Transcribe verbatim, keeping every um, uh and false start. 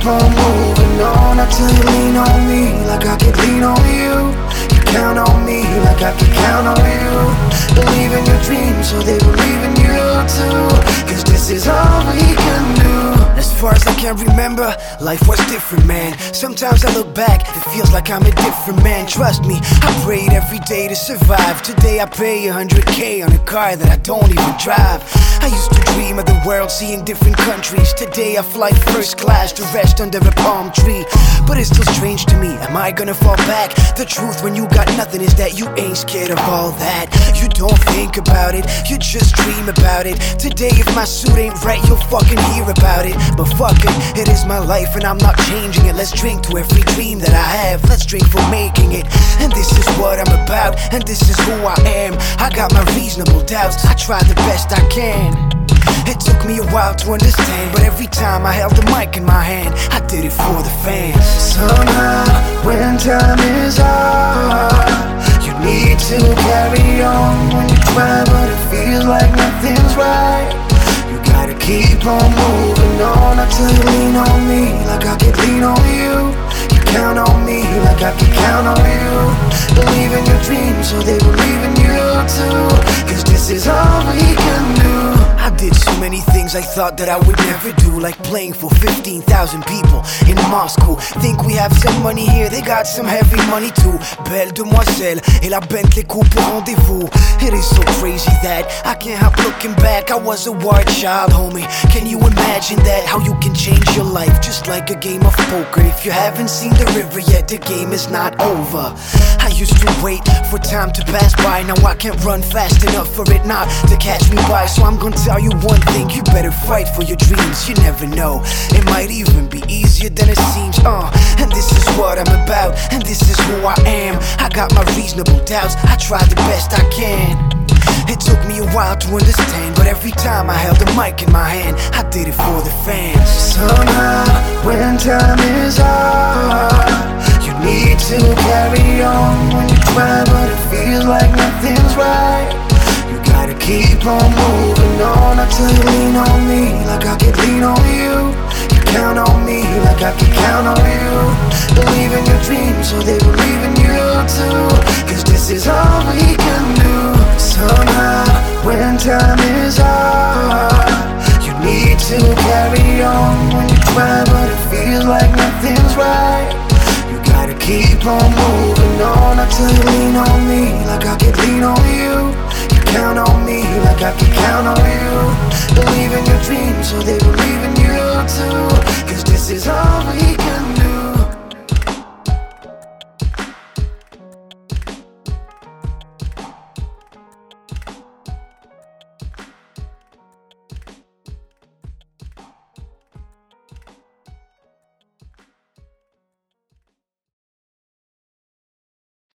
on moving on. I tell you lean on me like I could lean on you. You count on me like I could count on you. Believe in your dreams so they believe in you too. Cause this is all we can do. As far as I can remember, life was different, man. Sometimes I look back, it feels like I'm a different man. Trust me, I prayed every day to survive. Today I pay a hundred K on a car that I don't even drive. I used to dream of the world, seeing different countries. Today I fly first class to rest under a palm tree. But it's still strange to me, am I gonna fall back? The truth when you got nothing is that you ain't scared of all that. You don't think about it, you just dream about it. Today if my suit ain't right, you'll fucking hear about it. But fuck it, it is my life and I'm not changing it. Let's drink to every dream that I have, let's drink for making it. And this is what I'm about, and this is who I am. I got my reasonable doubts, I try the best I can. It took me a while to understand, but every time I held the mic in my hand, I did it for the fans. Somehow, when time is hard, you need to carry on. When you try but it feels like nothing's right, you gotta keep on moving on. I tell you lean on me like I could lean on you. You count on me like I could count on you. Believe in your dreams so they believe in you too. Cause this is all we can do. I did so many things I thought that I would never do, like playing for fifteen thousand people in Moscow. Think we have some money here, they got some heavy money too. Belle demoiselle et la Bentley coupe au rendez-vous. It is so crazy that I can't help looking back. I was a wild child, homie. Can you imagine that? How you can change your life just like a game of poker. If you haven't seen the river yet, the game is not over. I used to wait for time to pass by. Now I can't run fast enough for it not to catch me by. So I'm gonna tell you one thing, you better fight for your dreams. You never know, it might even be easier than it seems. Uh, and this is what I'm about, and this is who I am. I got my reasonable doubts, I try the best I can. It took me a while to understand, but every time I held the mic in my hand, I did it for the fans. Somehow, when time is hard, you need to carry on. When you try but it feels like nothing's right, you gotta keep on moving on. I tell you lean on me like I could lean on you. You count on me like I could count on you. Believe in your dreams so they believe in you too. Cause this is all we can do. Somehow, when time is hard, you need to carry on. When you try but it feels like nothing's right, you gotta keep on moving on. I tell you lean on me like I could lean on you. You count on me like I could count on you. Believe in your dreams so they believe in you too. Cause this is all we can do.